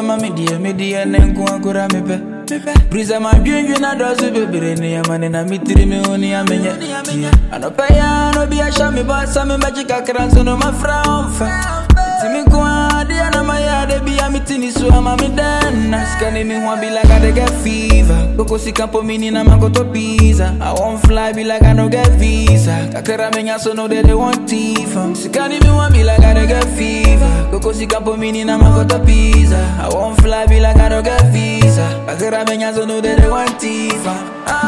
mami media nenku akura mepe. Prisa ma dwindwi na dozu bebere ne yamane na mitiri me oni amenye. Anopaya no bi asha me ba sa me magic akranso no mafra onfa. Timi kwa dia na maya de bi amitini so ama me den. Askani me ho be like I dey get fever. Koko sikampo mini na makoto pizza. I won't fly be like I no get visa. Kakera menya so no they want tifa. Sikani me ho be like I dey get fever. Koko sikampo mini na makoto pizza. I won't fly be like I no get visa. Kakera menya so no they want tifa.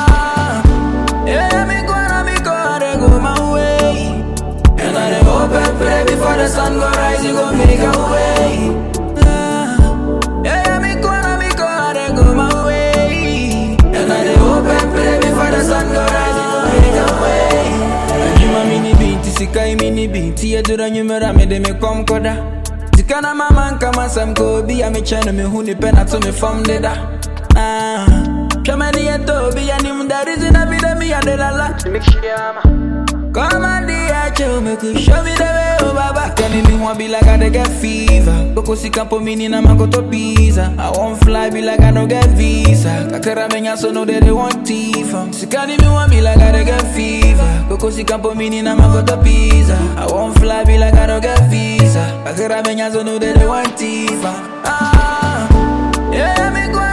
Yeah, me go my way. And I dey hope and pray before the sun go rise, you go make a way. Yeah, me go my way. And I dey hope and pray before the sun go rise, you go make a way. Anjuma mini binti, sikai mini binti, edura nyumera me de me kom koda. Zikana mama nkama sam kobi, ame chano me huni pena to me fam deda. Chamani eto bi anim that is in a bit of me and the la. Make sure come and show me the way, oh baba. Can me want be like I dey get fever. Koko sikampo mini na makoto pizza. I won't fly be like I no get visa. Kakera menya so no they want tifa. Sikani me want be like I dey get fever. Koko sikampo mini na makoto pizza. I won't fly be like I no get visa. Kakera menya so no they want tifa. Yeah, me go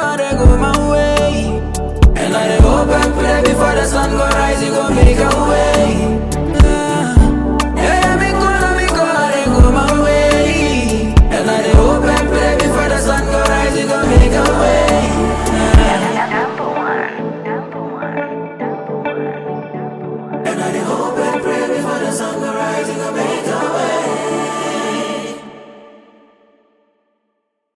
my way. And I dey hope and pray before the sun go rise, you go make a way.